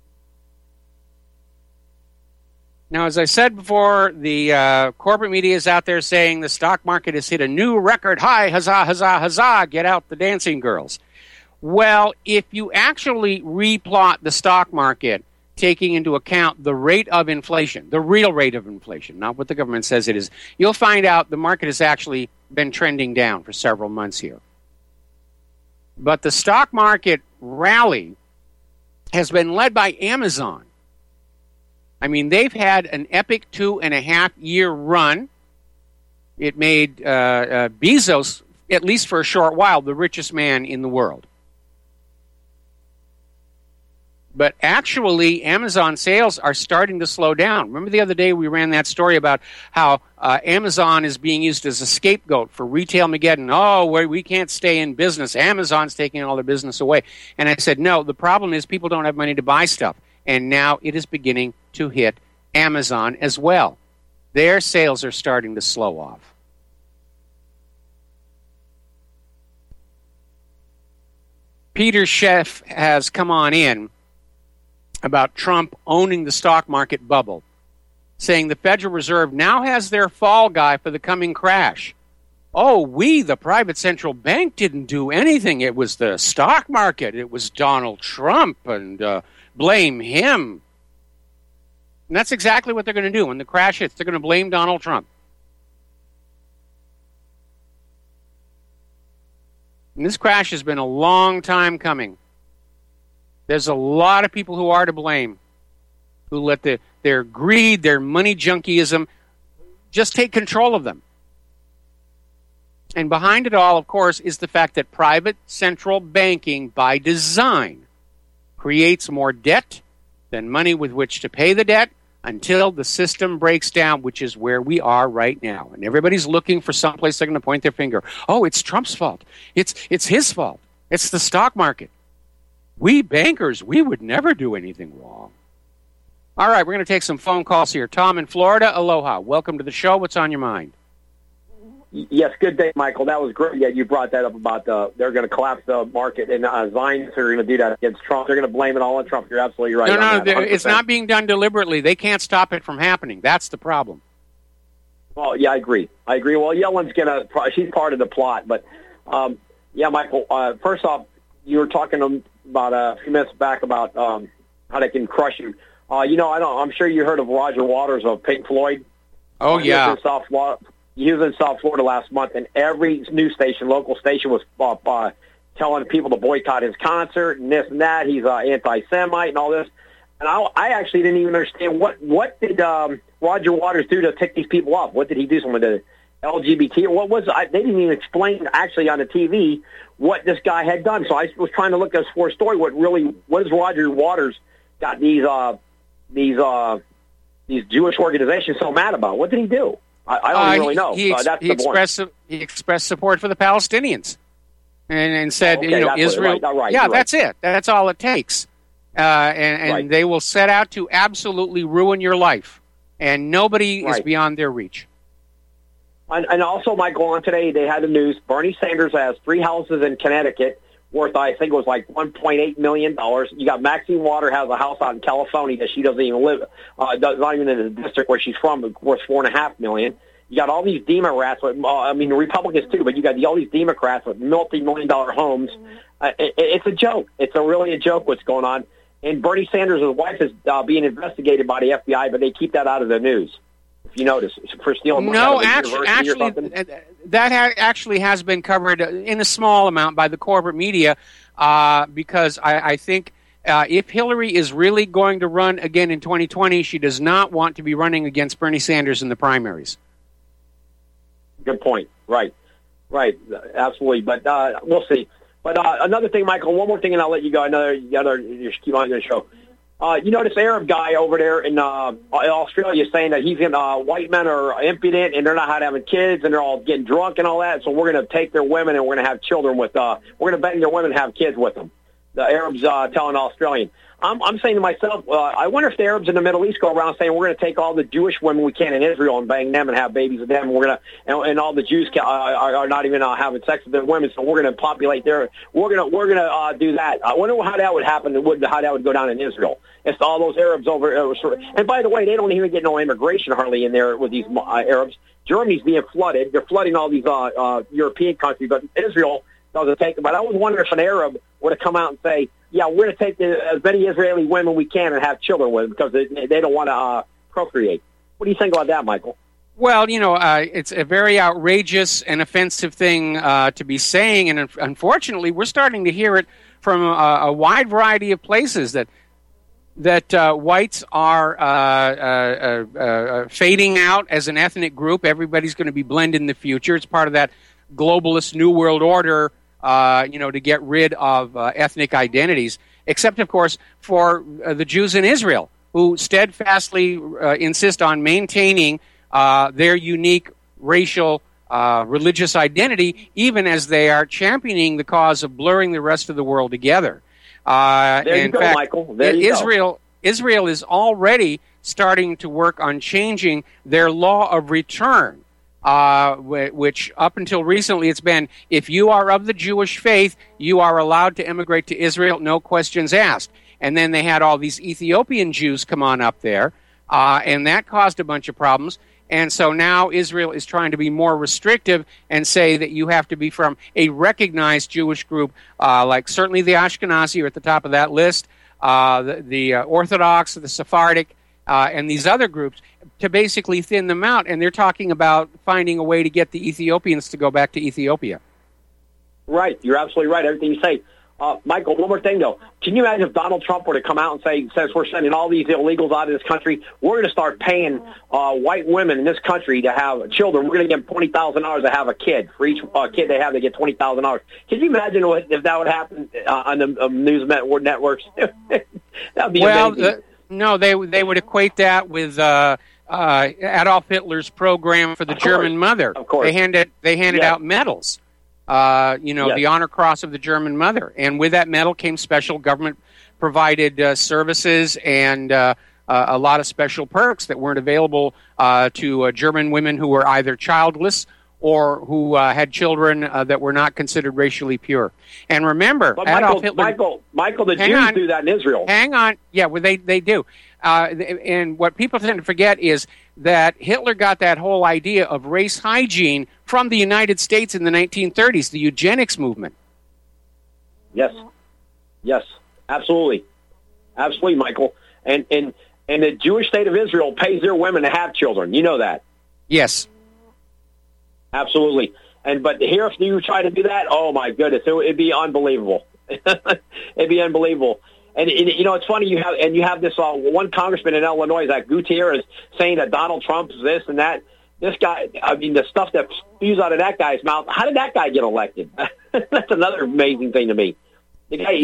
Now, as I said before, the corporate media is out there saying the stock market has hit a new record high. Huzzah, huzzah, huzzah. Get out the dancing girls. Well, if you actually replot the stock market, taking into account the rate of inflation, the real rate of inflation, not what the government says it is, you'll find out the market has actually been trending down for several months here. But the stock market rally has been led by Amazon. I mean, they've had an epic 2.5-year run. It made Bezos, at least for a short while, the richest man in the world. But actually, Amazon sales are starting to slow down. Remember the other day we ran that story about how Amazon is being used as a scapegoat for Retail-Mageddon. Oh, we can't stay in business. Amazon's taking all their business away. And I said, no, the problem is people don't have money to buy stuff. And now it is beginning to hit Amazon as well. Their sales are starting to slow off. Peter Schiff has come on in about Trump owning the stock market bubble, saying the Federal Reserve now has their fall guy for the coming crash. Oh, we, the private central bank, didn't do anything. It was the stock market. It was Donald Trump, and blame him. And that's exactly what they're going to do. When the crash hits, they're going to blame Donald Trump. And this crash has been a long time coming. There's a lot of people who are to blame, who let their greed, their money junkyism, just take control of them. And behind it all, of course, is the fact that private central banking, by design, creates more debt than money with which to pay the debt until the system breaks down, which is where we are right now. And everybody's looking for someplace they're going to point their finger. Oh, it's Trump's fault. It's his fault. It's the stock market. We bankers, we would never do anything wrong. All right, we're going to take some phone calls here. Tom in Florida, aloha. Welcome to the show. What's on your mind? Yes, good day, Michael. That was great. Yeah, you brought that up about they're going to collapse the market, and Zionists are going to do that against Trump. They're going to blame it all on Trump. You're absolutely right. No, it's not being done deliberately. They can't stop it from happening. That's the problem. Well, yeah, I agree. Well, Yellen's she's part of the plot. But, yeah, Michael, first off, you were talking about a few minutes back about how they can crush you. I'm sure you heard of Roger Waters of Pink Floyd. Oh, yeah. He was in South Florida last month, and every news station, local station, was telling people to boycott his concert and this and that. He's anti-Semite and all this. And I actually didn't even understand what did Roger Waters do to tick these people off? What did he do? Something to LGBT? What was? They didn't even explain actually on the TV what this guy had done. So I was trying to look for a story. What has Roger Waters got these Jewish organizations so mad about? What did he do? I don't really know. He expressed support for the Palestinians, and said, Israel. Right, that's it. That's all it takes. And they will set out to absolutely ruin your life, and nobody is beyond their reach. And also, Michael, on today they had the news. Bernie Sanders has 3 houses in Connecticut worth, I think it was like $1.8 million. You got Maxine Waters has a house out in California that she doesn't even live, not even in the district where she's from, worth $4.5 million. You got all these Democrats, Republicans too, but you got all these Democrats with multi-million-dollar homes. It's a joke. It's really a joke what's going on. And Bernie Sanders' wife is being investigated by the FBI, but they keep that out of the news. If you notice, for stealing money. No, actually, that actually has been covered in a small amount by the corporate media, because I think if Hillary is really going to run again in 2020, she does not want to be running against Bernie Sanders in the primaries. Good point. Right, absolutely. But we'll see. But another thing, Michael, one more thing, and I'll let you go. You keep on the show. This Arab guy over there in Australia saying that white men are impudent and they're not having kids and they're all getting drunk and all that. So we're going to take their women and we're going to have children with. We're going to bang their women and have kids with them. The Arabs telling Australian. I'm saying to myself, I wonder if the Arabs in the Middle East go around saying we're going to take all the Jewish women we can in Israel and bang them and have babies with them. And all the Jews are not even having sex with their women, so we're going to populate their. We're going to do that. I wonder how that would happen. How that would go down in Israel. It's all those Arabs over. And by the way, they don't even get no immigration hardly in there with these Arabs. Germany's being flooded. They're flooding all these European countries, but Israel doesn't take them. But I was wondering if an Arab were to come out and say, yeah, we're going to take as many Israeli women we can and have children with them because they don't want to procreate. What do you think about that, Michael? Well, it's a very outrageous and offensive thing to be saying, and unfortunately, we're starting to hear it from a wide variety of places that whites are fading out as an ethnic group. Everybody's going to be blended in the future. It's part of that globalist New World Order, to get rid of ethnic identities, except, of course, for the Jews in Israel, who steadfastly insist on maintaining their unique racial, religious identity, even as they are championing the cause of blurring the rest of the world together. There you go, Michael. There you go. Israel is already starting to work on changing their law of return, which up until recently it's been, if you are of the Jewish faith, you are allowed to immigrate to Israel, no questions asked. And then they had all these Ethiopian Jews come on up there, and that caused a bunch of problems. And so now Israel is trying to be more restrictive and say that you have to be from a recognized Jewish group, like certainly the Ashkenazi are at the top of that list, the Orthodox, the Sephardic, and these other groups, to basically thin them out. And they're talking about finding a way to get the Ethiopians to go back to Ethiopia. Right. You're absolutely right, everything you say. Michael, one more thing, though. Can you imagine if Donald Trump were to come out and say, since we're sending all these illegals out of this country, we're going to start paying white women in this country to have children. We're going to give them $20,000 to have a kid. For each kid they have, they get $20,000. Can you imagine if that would happen on the news networks? That would be amazing. No, they would equate that with Adolf Hitler's program for the German mother. Of course. They handed out medals. The Honor Cross of the German Mother. And with that medal came special government-provided services and a lot of special perks that weren't available to German women who were either childless or who had children that were not considered racially pure. And remember, Adolf Hitler... Michael, the Jews do that in Israel. Hang on. Yeah, well, they do. And what people tend to forget is that Hitler got that whole idea of race hygiene from the United States in the 1930s, the eugenics movement. Yes, absolutely, Michael. And the Jewish state of Israel pays their women to have children. You know that. Yes, absolutely. But here, if you try to do that, oh my goodness, it'd be unbelievable. It'd be unbelievable. And it's funny you have this one congressman in Illinois, that Gutierrez, saying that Donald Trump's this and that. This guy, I mean, the stuff that spews out of that guy's mouth. How did that guy get elected? That's another amazing thing to me. The guy,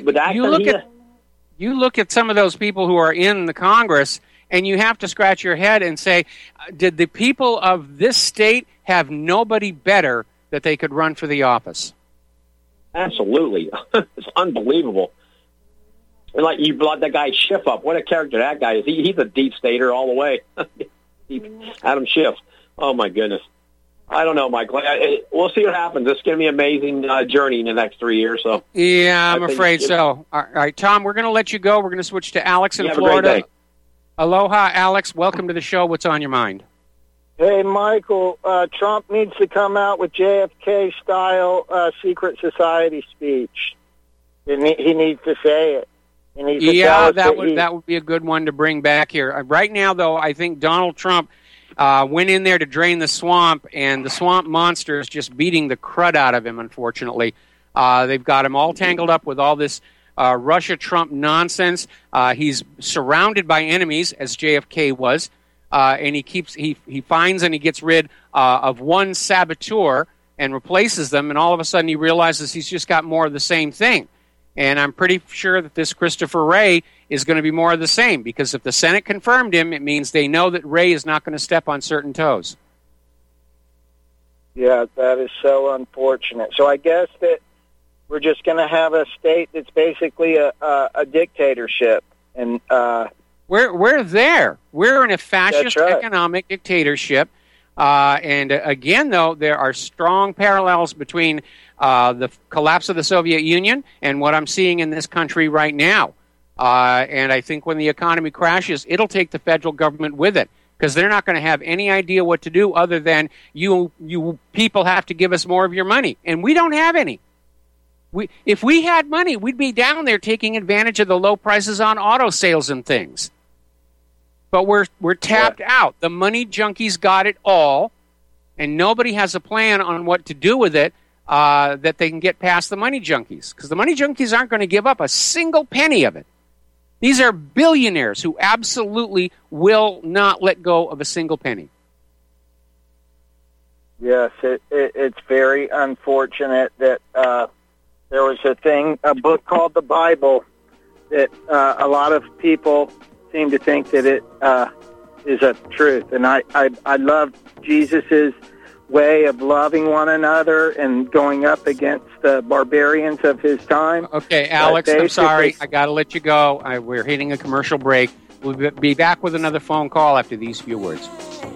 you look at some of those people who are in the Congress, and you have to scratch your head and say, did the people of this state have nobody better that they could run for the office? Absolutely, it's unbelievable. Like you brought that guy Schiff up. What a character that guy is. He's a deep stater all the way. Adam Schiff. Oh, my goodness. I don't know, Michael. We'll see what happens. It's going to be an amazing journey in the next 3 years. So yeah, I'm afraid so. All right, Tom, we're going to let you go. We're going to switch to Alex in Florida. Have a great day. Aloha, Alex. Welcome to the show. What's on your mind? Hey, Michael. Trump needs to come out with JFK-style secret society speech. He needs to say it. That would be a good one to bring back here. Right now, though, I think Donald Trump went in there to drain the swamp, and the swamp monster is just beating the crud out of him, unfortunately. They've got him all tangled up with all this Russia-Trump nonsense. He's surrounded by enemies, as JFK was, and he finds and he gets rid of one saboteur and replaces them, and all of a sudden he realizes he's just got more of the same thing. And I'm pretty sure that this Christopher Wray is going to be more of the same, because if the Senate confirmed him, it means they know that Wray is not going to step on certain toes. Yeah, that is so unfortunate. So I guess that we're just going to have a state that's basically a dictatorship. And we're there. We're in a fascist economic dictatorship. And again, though, there are strong parallels between the collapse of the Soviet Union and what I'm seeing in this country right now. And I think when the economy crashes, it'll take the federal government with it, because they're not going to have any idea what to do other than you people have to give us more of your money. And we don't have any. If we had money, we'd be down there taking advantage of the low prices on auto sales and things. But we're tapped out. The money junkies got it all, and nobody has a plan on what to do with it that they can get past the money junkies. Because the money junkies aren't going to give up a single penny of it. These are billionaires who absolutely will not let go of a single penny. Yes, it's very unfortunate that there was a book called the Bible, that a lot of people seem to think that it is a truth. And I love Jesus's way of loving one another and going up against the barbarians of his time. Okay, Alex, I'm sorry. I got to let you go. We're hitting a commercial break. We'll be back with another phone call after these few words.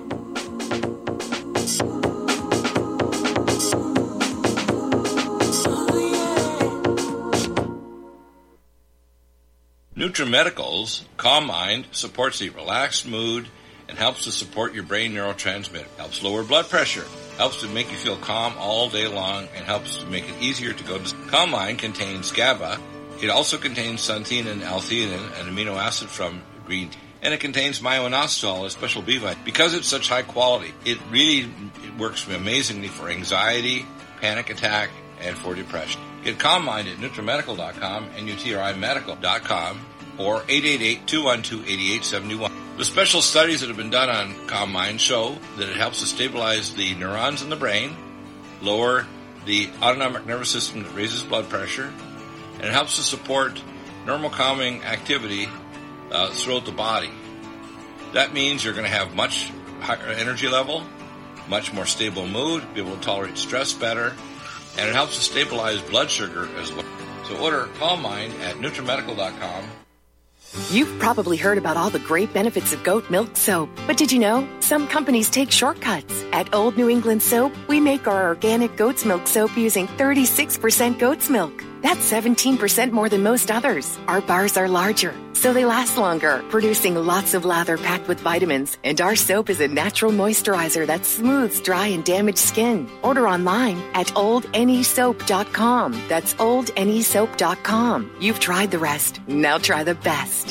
NutriMedical's Calm Mind supports a relaxed mood and helps to support your brain neurotransmitter, helps lower blood pressure, helps to make you feel calm all day long, and helps to make it easier to go to sleep. Calm Mind contains GABA. It also contains xanthine and L-theanine, an amino acid from green tea. And it contains myo-inositol, a special B vitamin. Because it's such high quality, it works amazingly for anxiety, panic attack, and for depression. Get Calm Mind at NutriMedical.com and NutriMedical.com or 888-212-8871. The special studies that have been done on Calm Mind show that it helps to stabilize the neurons in the brain, lower the autonomic nervous system that raises blood pressure, and it helps to support normal calming activity throughout the body. That means you're going to have much higher energy level, much more stable mood, be able to tolerate stress better, and it helps to stabilize blood sugar as well. So order Calm Mind at NutriMedical.com. You've probably heard about all the great benefits of goat milk soap, but did you know some companies take shortcuts? At Old New England Soap, we make our organic goat's milk soap using 36% goat's milk. That's 17% more than most others. Our bars are larger, so they last longer, producing lots of lather packed with vitamins. And our soap is a natural moisturizer that smooths dry and damaged skin. Order online at OldNESoap.com. That's OldNESoap.com. You've tried the rest. Now try the best.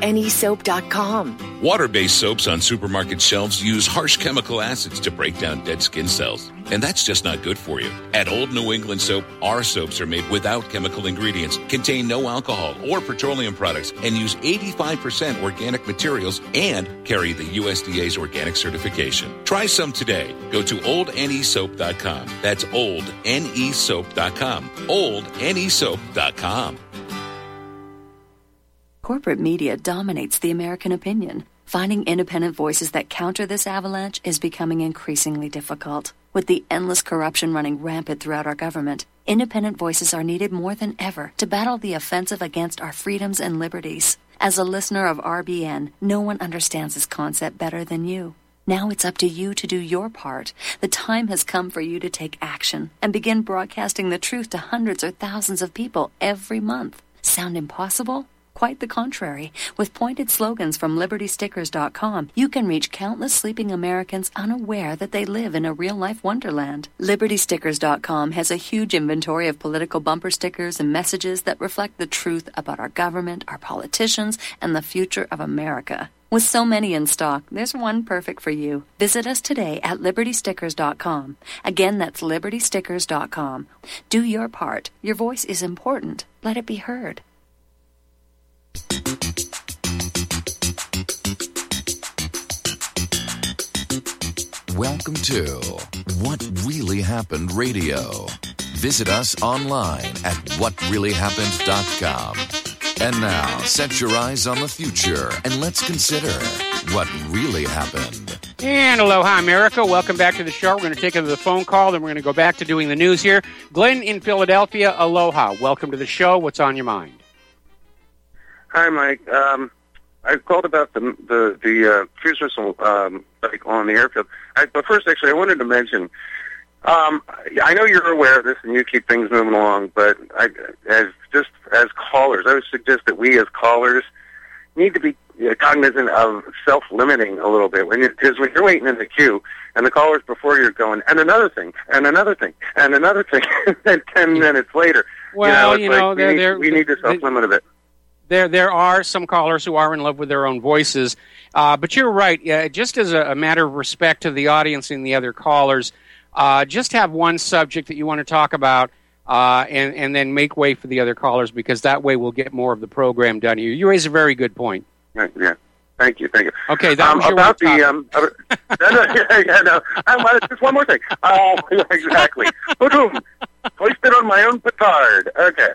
OldNESoap.com. Water-based soaps on supermarket shelves use harsh chemical acids to break down dead skin cells. And that's just not good for you. At Old New England Soap, our soaps are made without chemical ingredients, contain no alcohol or petroleum products, and use 85% organic materials and carry the USDA's organic certification. Try some today. Go to OldNESoap.com. That's OldNESoap.com. OldNESoap.com. Corporate media dominates the American opinion. Finding independent voices that counter this avalanche is becoming increasingly difficult. With the endless corruption running rampant throughout our government, independent voices are needed more than ever to battle the offensive against our freedoms and liberties. As a listener of RBN, no one understands this concept better than you. Now it's up to you to do your part. The time has come for you to take action and begin broadcasting the truth to hundreds or thousands of people every month. Sound impossible? Quite the contrary. With pointed slogans from LibertyStickers.com, you can reach countless sleeping Americans unaware that they live in a real-life wonderland. LibertyStickers.com has a huge inventory of political bumper stickers and messages that reflect the truth about our government, our politicians, and the future of America. With so many in stock, there's one perfect for you. Visit us today at LibertyStickers.com. Again, that's LibertyStickers.com. Do your part. Your voice is important. Let it be heard. Welcome to What Really Happened Radio. Visit us online at whatreallyhappened.com. And now, set your eyes on the future and let's consider what really happened. And aloha, America. Welcome back to the show. We're going to take another phone call, then we're going to go back to doing the news here. Glenn in Philadelphia, aloha. Welcome to the show. What's on your mind? Hi, Mike. I called about the cruise missile like on the airfield. But first, actually, I wanted to mention, I know you're aware of this and you keep things moving along, but as callers, I would suggest that we as callers need to be cognizant of self-limiting a little bit. Because when you're waiting in the queue and the callers before you're going, and another thing, and another thing, and another thing, and 10 minutes later, Well, we need to self-limit a bit. There are some callers who are in love with their own voices, but you're right. Just as a matter of respect to the audience and the other callers, just have one subject that you want to talk about, and then make way for the other callers, because that way we'll get more of the program done here. You raise a very good point. Right, yeah. Thank you. Okay, that was your about just one more thing. Exactly. Boom. Placed it on my own petard. Okay.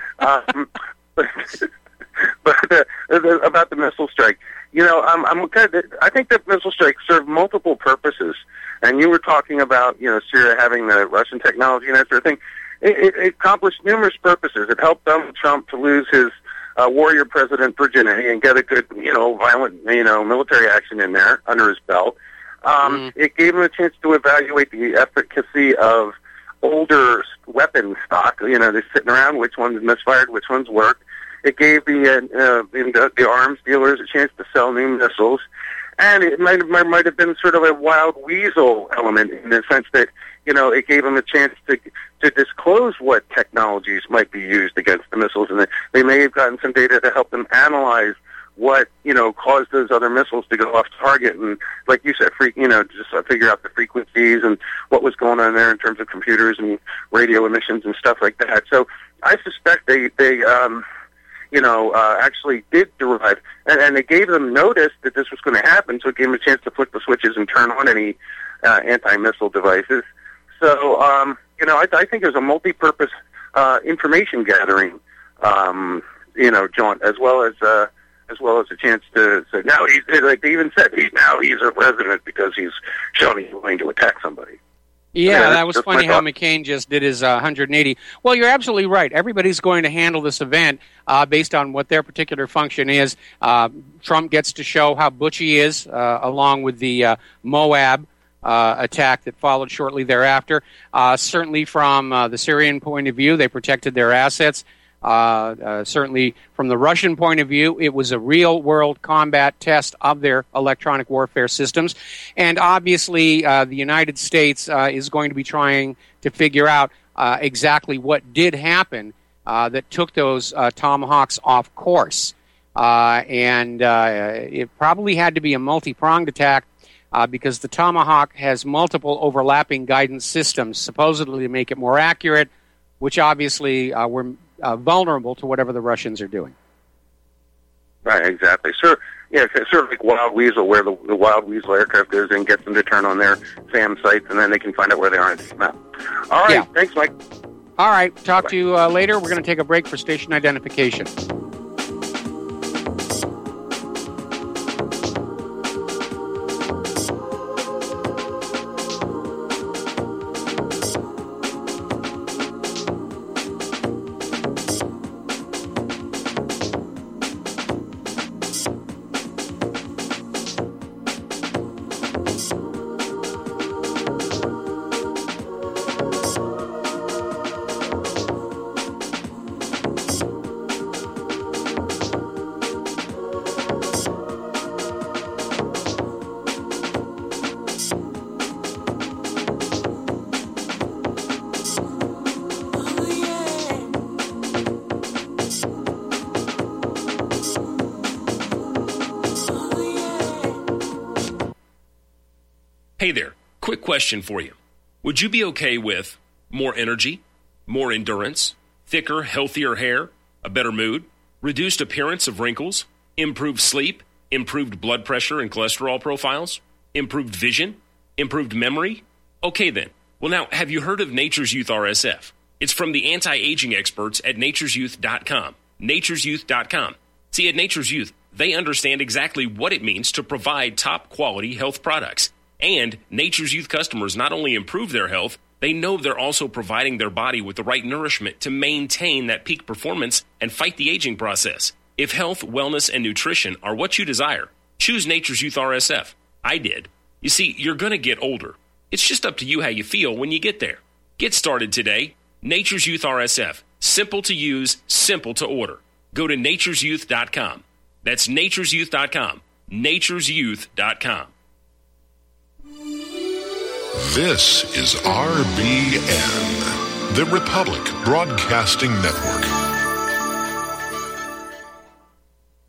But about the missile strike, I think that missile strikes serve multiple purposes. And you were talking about, Syria having the Russian technology and that sort of thing. It accomplished numerous purposes. It helped Donald Trump to lose his warrior president virginity and get a good, violent, military action in there under his belt. It gave him a chance to evaluate the efficacy of older weapon stock. They're sitting around, which ones misfired, which ones worked. It gave the arms dealers a chance to sell new missiles. And it might have been sort of a wild weasel element in the sense that, it gave them a chance to disclose what technologies might be used against the missiles. And they may have gotten some data to help them analyze what, caused those other missiles to go off target. And like you said, just figure out the frequencies and what was going on there in terms of computers and radio emissions and stuff like that. So I suspect they actually did derive, and it gave them notice that this was going to happen, so it gave them a chance to flick the switches and turn on any anti-missile devices. So, I think there's a multi-purpose information gathering, jaunt, as well as a chance to say, now he's, like they even said, he's a president because he's shown he's willing to attack somebody. Yeah, that was funny how McCain just did his 180. Well, you're absolutely right. Everybody's going to handle this event based on what their particular function is. Trump gets to show how butch he is, along with the Moab attack that followed shortly thereafter. Certainly from the Syrian point of view, they protected their assets. Certainly from the Russian point of view, it was a real-world combat test of their electronic warfare systems. And obviously, the United States is going to be trying to figure out exactly what did happen that took those Tomahawks off course. And it probably had to be a multi-pronged attack because the Tomahawk has multiple overlapping guidance systems, supposedly to make it more accurate, which obviously were vulnerable to whatever the Russians are doing. Right, exactly. Sure, yeah, it's sort of like Wild Weasel, where the Wild Weasel aircraft goes in, gets them to turn on their SAM sites, and then they can find out where they are on the map. All right, yeah. Thanks, Mike. All right, talk to you later. We're going to take a break for station identification. Hey there, quick question for you. Would you be okay with more energy, more endurance, thicker, healthier hair, a better mood, reduced appearance of wrinkles, improved sleep, improved blood pressure and cholesterol profiles, improved vision, improved memory? Okay then. Well now, have you heard of Nature's Youth RSF? It's from the anti-aging experts at nature'syouth.com. Nature'syouth.com. See, at Nature's Youth, they understand exactly what it means to provide top-quality health products. And Nature's Youth customers not only improve their health, they know they're also providing their body with the right nourishment to maintain that peak performance and fight the aging process. If health, wellness, and nutrition are what you desire, choose Nature's Youth RSF. I did. You see, you're going to get older. It's just up to you how you feel when you get there. Get started today. Nature's Youth RSF. Simple to use, simple to order. Go to nature'syouth.com. That's nature'syouth.com. nature'syouth.com. This is RBN, The Republic Broadcasting Network.